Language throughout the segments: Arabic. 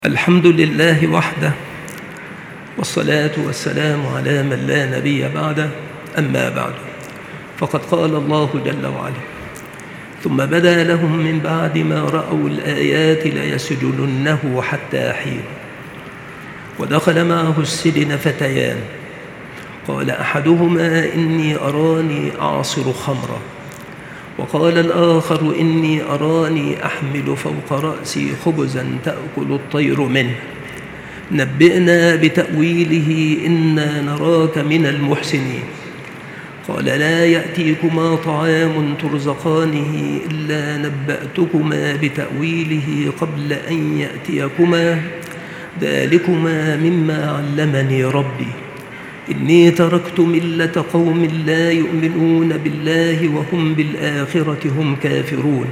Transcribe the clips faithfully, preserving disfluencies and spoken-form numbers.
الحمد لله وحده، والصلاة والسلام على من لا نبي بعده. أما بعد، فقد قال الله جل وعلا: ثم بدا لهم من بعد ما رأوا الآيات ليسجننه حتى حين. ودخل معه السجن فتيان، قال أحدهما: إني أراني أعصر خمرا، وقال الآخر: إني أراني أحمل فوق رأسي خبزا تأكل الطير منه، نبئنا بتأويله إنا نراك من المحسنين. قال: لا يأتيكما طعام ترزقانه إلا نبأتكما بتأويله قبل أن يأتيكما، ذلكما مما علمني ربي، إني تركت ملة قوم لا يؤمنون بالله وهم بالآخرة هم كافرون،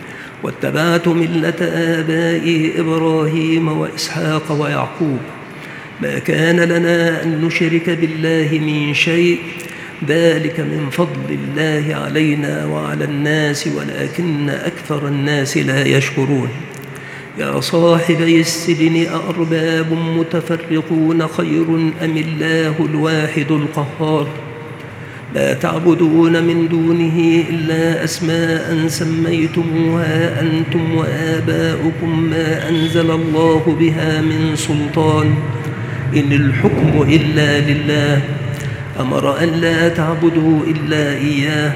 واتبعت ملة آبائي إبراهيم وإسحاق ويعقوب، ما كان لنا أن نشرك بالله من شيء، ذلك من فضل الله علينا وعلى الناس ولكن أكثر الناس لا يشكرون. يا صاحبي السجن أأرباب متفرقون خير أم الله الواحد القهار؟ لا تعبدون من دونه إلا أسماء سميتموها أنتم وآباؤكم ما أنزل الله بها من سلطان، إن الحكم إلا لله، أمر أن لا تعبدوا إلا إياه،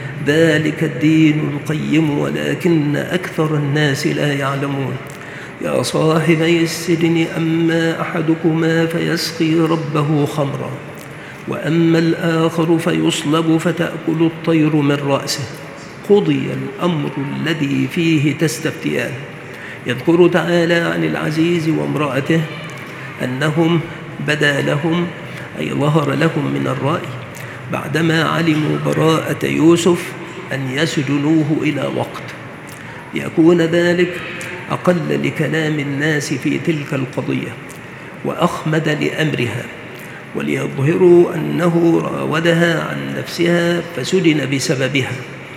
ذلك الدين القيم ولكن أكثر الناس لا يعلمون. يا صاحبي السجن أما أحدكما فيسقي ربه خمرا، وأما الآخر فيصلب فتأكل الطير من رأسه، قضي الأمر الذي فيه تستفتيان. يذكر تعالى عن العزيز وامرأته أنهم بدا لهم، أي ظهر لهم من الرأي بعدما علموا براءة يوسف أن يسجنوه إلى وقت، ليكون ذلك أقل لكلام الناس في تلك القضية وأخمد لأمرها، وليظهروا أنه راودها عن نفسها فسجن بسببها،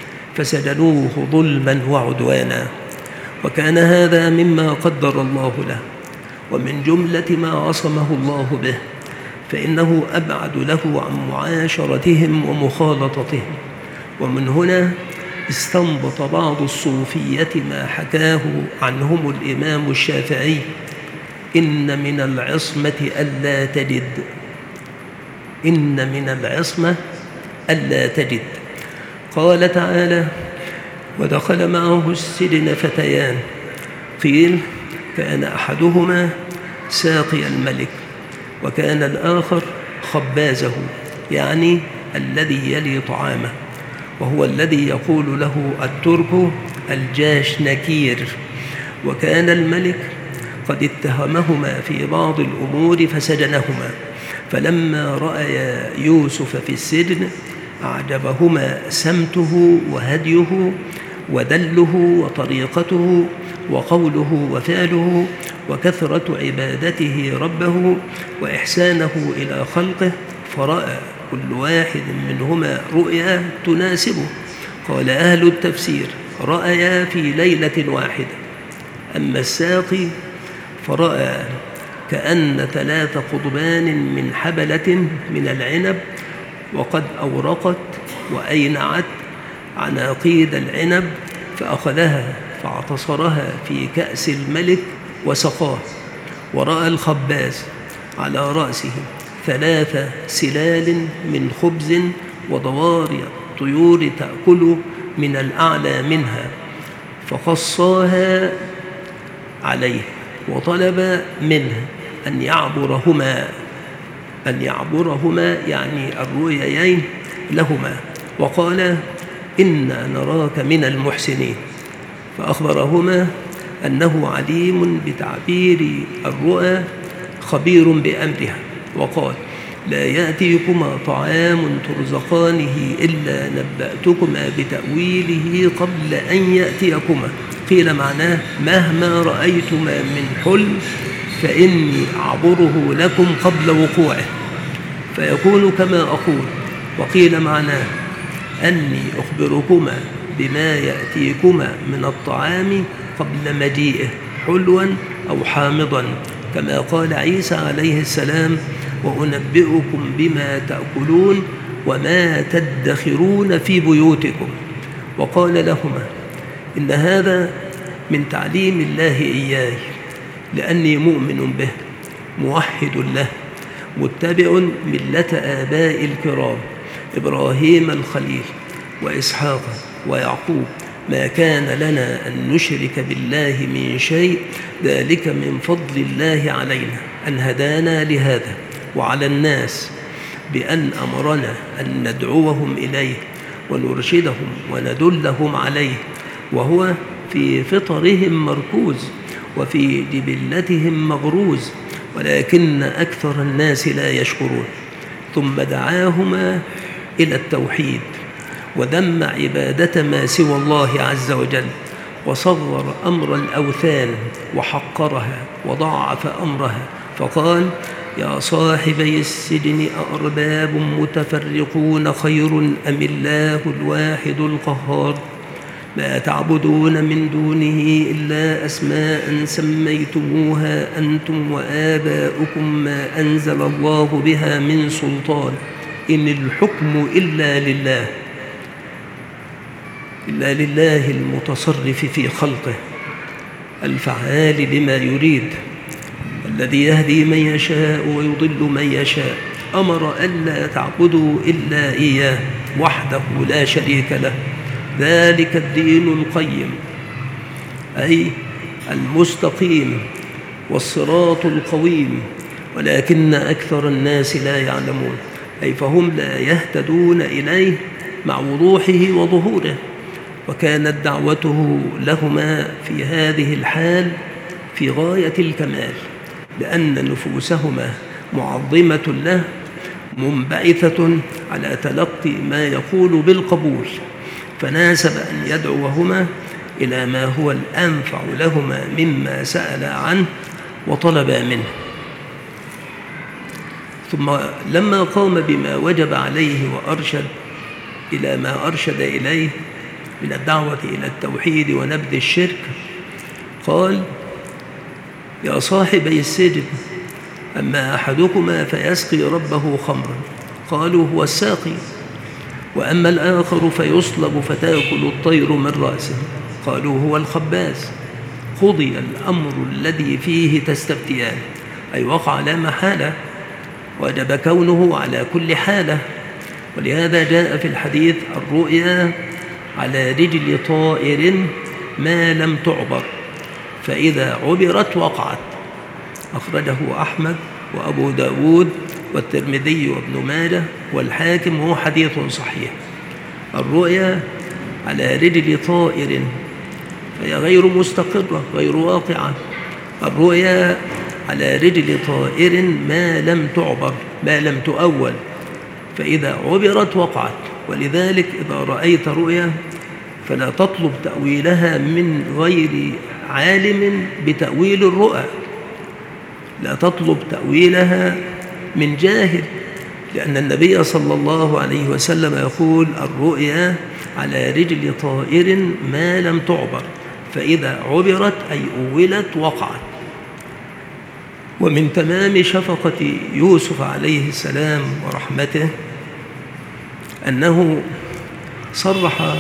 فسجنوه ظلما وعدوانا، وكان هذا مما قدر الله له ومن جملة ما عصمه الله به، فإنه أبعد له عن معاشرتهم ومخالطتهم. ومن هنا استنبط بعض الصوفية ما حكاه عنهم الإمام الشافعي: إن من العصمة ألا تجد، إن من العصمة ألا تجد. قال تعالى: ودخل معه السجن فتيان، قيل كان أحدهما ساقي الملك، وكان الآخر خبازه، يعني الذي يلي طعامه، وهو الذي يقول له الترك الجاش نكير. وكان الملك قد اتهمهما في بعض الأمور فسجنهما، فلما رأيا يوسف في السجن أعجبهما سمته وهديه ودله وطريقته وقوله وفعله وكثرة عبادته ربه وإحسانه إلى خلقه، فرأى كل واحد منهما رؤيا تناسبه. قال أهل التفسير: رأيا في ليلة واحدة. أما الساقي فرأى كأن ثلاث قضبان من حبلة من العنب وقد أورقت وأينعت عناقيد العنب، فأخذها فاعتصرها في كأس الملك وسقاه. ورأى الخباز على رأسه ثلاث سلال من خبز وضواري طيور تأكل من الأعلى منها، فقصاها عليه وطلب منه أن يعبرهما أن يعبرهما يعني الرؤيين لهما، وقال: إنا نراك من المحسنين. فأخبرهما أنه عليم بتعبير الرؤى خبير بأمرها، وقال: لا يأتيكما طعام ترزقانه إلا نبأتكما بتأويله قبل أن يأتيكما. قيل معناه: مهما رأيتما من حلم فإني أعبره لكم قبل وقوعه، فيكون كما أقول. وقيل معناه: أني أخبركما بما يأتيكما من الطعام قبل مجيئه حلوا أو حامضا، كما قال عيسى عليه السلام: وأنبئكم بما تأكلون وما تدخرون في بيوتكم. وقال لهما: إن هذا من تعليم الله إياي، لأني مؤمن به موحد له متبع ملة آباء الكرام إبراهيم الخليل وإسحاق ويعقوب، ما كان لنا أن نشرك بالله من شيء، ذلك من فضل الله علينا أن هدانا لهذا وعلى الناس، بأن أمرنا أن ندعوهم إليه ونرشدهم وندلهم عليه، وهو في فطرهم مركوز وفي جبلتهم مغروز، ولكن أكثر الناس لا يشكرون. ثم دعاهما إلى التوحيد وذم عبادة ما سوى الله عز وجل، وصغر أمر الأوثان وحقرها وضعف أمرها، فقال: يا صاحبي السجن أأرباب متفرقون خير أم الله الواحد القهار؟ ما تعبدون من دونه إلا أسماء سميتموها أنتم وآباؤكم ما أنزل الله بها من سلطان، إن الحكم إلا لله إلا لله المتصرف في خلقه الفعال لما يريد، الذي يهدي من يشاء ويضل من يشاء. أمر ألا تعبدوا إلا إياه وحده لا شريك له، ذلك الدين القيم، أي المستقيم والصراط القويم، ولكن أكثر الناس لا يعلمون، أي فهم لا يهتدون إليه مع وضوحه وظهوره. وكانت دعوته لهما في هذه الحال في غاية الكمال، لأن نفوسهما معظمة له منبعثة على تلقي ما يقول بالقبول، فناسب أن يدعوهما إلى ما هو الأنفع لهما مما سأل عنه وطلب منه. ثم لما قام بما وجب عليه وأرشد إلى ما أرشد إليه من الدعوة إلى التوحيد ونبذ الشرك، قال: يا صاحبي السجن، أما أحدكما فيسقي ربه خمرا، قالوا: هو الساقي. وأما الآخر فيصلب فتأكل الطير من رأسه، قالوا: هو الخباز. قضي الأمر الذي فيه تستفتيان، أي وقع لا محالة، وجب كونه على كل حالة. ولهذا جاء في الحديث: الرؤيا على رجل طائر ما لم تعبر، فإذا عبرت وقعت. أخرجه أحمد وأبو داود والترمذي وابن ماجه والحاكم، وهو حديث صحيح. الرؤيا على رجل طائر فهي غير مستقرة غير واقعة. الرؤيا على رجل طائر ما لم تعبر ما لم تؤول، فإذا عبرت وقعت. ولذلك إذا رأيت رؤيا فلا تطلب تأويلها من غير عالم بتأويل الرؤى، لا تطلب تأويلها من جاهل، لأن النبي صلى الله عليه وسلم يقول: الرؤيا على رجل طائر ما لم تعبر، فإذا عبرت أي أولت وقعت. ومن تمام شفقة يوسف عليه السلام ورحمته أنه صرح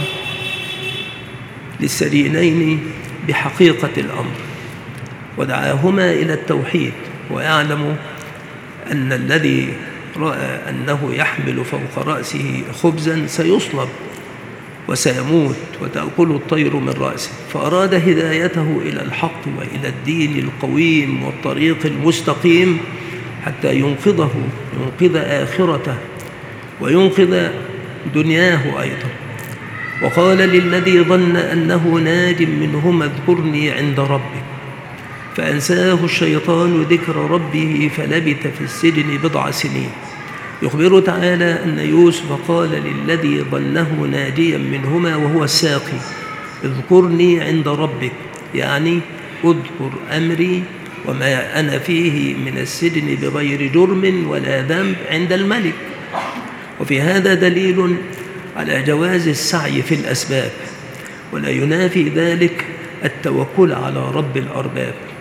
للسجينين بحقيقة الأمر ودعاهما إلى التوحيد، ويعلم أن الذي رأى أنه يحمل فوق رأسه خبزا سيصلب وسيموت وتأكل الطير من رأسه، فأراد هدايته إلى الحق وإلى الدين القويم والطريق المستقيم حتى ينقذه ينقذ آخرته وينقذ دنياه أيضا. وقال للذي ظن أنه ناج منهما: اذكرني عند ربك، فأنساه الشيطان ذكر ربه فلبث في السجن بضع سنين. يخبر تعالى أن يوسف قال للذي ظنه ناجيا منهما وهو الساقي: اذكرني عند ربك، يعني اذكر أمري وما أنا فيه من السجن بغير جرم ولا ذنب عند الملك. وفي هذا دليل على جواز السعي في الأسباب، ولا ينافي ذلك التوكل على رب الأرباب.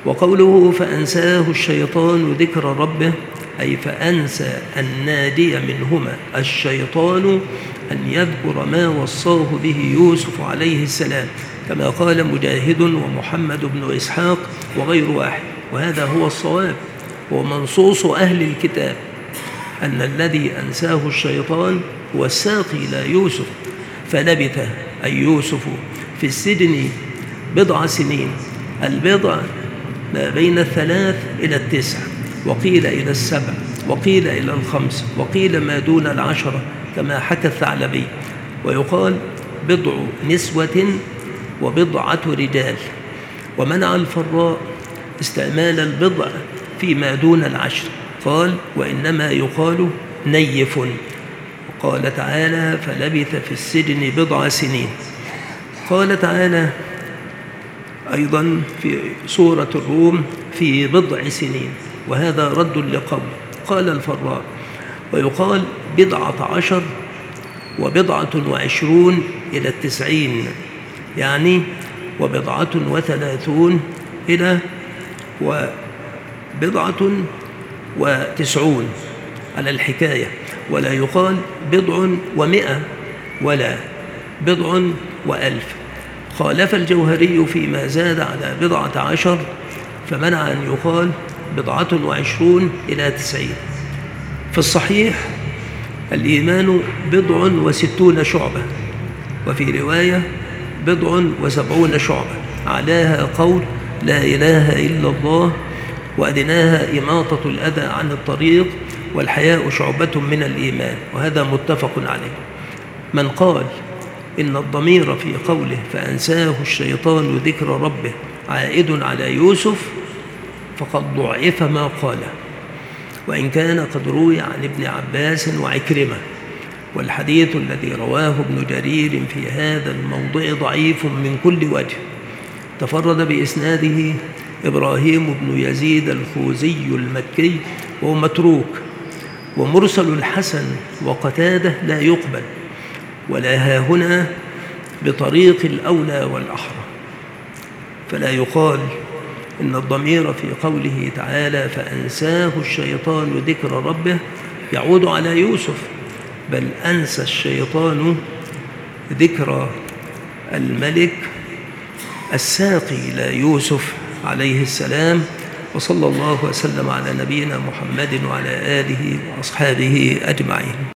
وقوله فأنساه الشيطان ذكر ربه أي فأنسى النادي منهما الشيطان أن يذكر ما وصاه به يوسف عليه السلام، كما قال مجاهد ومحمد بن إسحاق وغير واحد، وهذا هو الصواب ومنصوص أهل الكتاب أن الذي أنساه الشيطان هو الساقي إلى يوسف، فلبث أي يوسف في السجن بضع سنين، البضع ما بين الثلاث إلى التسع، وقيل إلى السبع، وقيل إلى الخمس، وقيل ما دون العشرة كما حكى الثعلبي، ويقال بضع نسوة وبضعة رجال. ومنع الفراء استعمال البضع فيما دون العشر، قال وإنما يقال نيف. وقال تعالى فلبث في السجن بضع سنين. قال تعالى أيضا في سورة الروم في بضع سنين، وهذا رد لقول قال الفراء. ويقال بضعة عشر وبضعة وعشرون إلى التسعين، يعني وبضعة وثلاثون إلى وبضعة وتسعون على الحكاية، ولا يقال بضع ومئة ولا بضع وألف. خالف الجوهري فيما زاد على بضعة عشر، فمنع أن يقال بضعة وعشرون إلى تسعين. في الصحيح الإيمان بضع وستون شعبة، وفي رواية بضع وسبعون شعبة، أعلاها قول لا إله إلا الله، وأدناها إماطة الأذى عن الطريق، والحياء شعبة من الإيمان، وهذا متفق عليه. من قال إن الضمير في قوله فأنساه الشيطان ذكر ربه عائد على يوسف فقد ضعف ما قاله، وإن كان قد روي عن ابن عباس وعكرمة، والحديث الذي رواه ابن جرير في هذا الموضع ضعيف من كل وجه. تفرد بإسناده إبراهيم بن يزيد الخوزي المكي وهو متروك، ومرسل الحسن وقتاده لا يقبل، ولا هاهنا بطريق الأولى والأحرى، فلا يقال إن الضمير في قوله تعالى فأنساه الشيطان ذكر ربه يعود على يوسف، بل أنسى الشيطان ذكر الملك الساقي إلى يوسف عليه السلام. وصلى الله وسلم على نبينا محمد وعلى آله وأصحابه أجمعين.